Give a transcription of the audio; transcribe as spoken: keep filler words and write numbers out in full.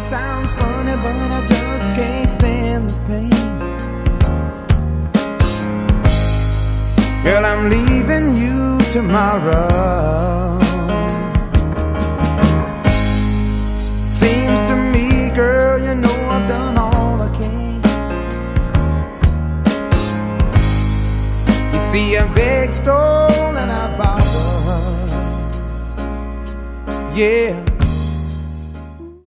sounds funny, but I just can't stand the pain. Girl, I'm leaving you tomorrow. Seems to me, girl, you know I've done all I can. You see, I begged, stole, and I borrowed. Yeah.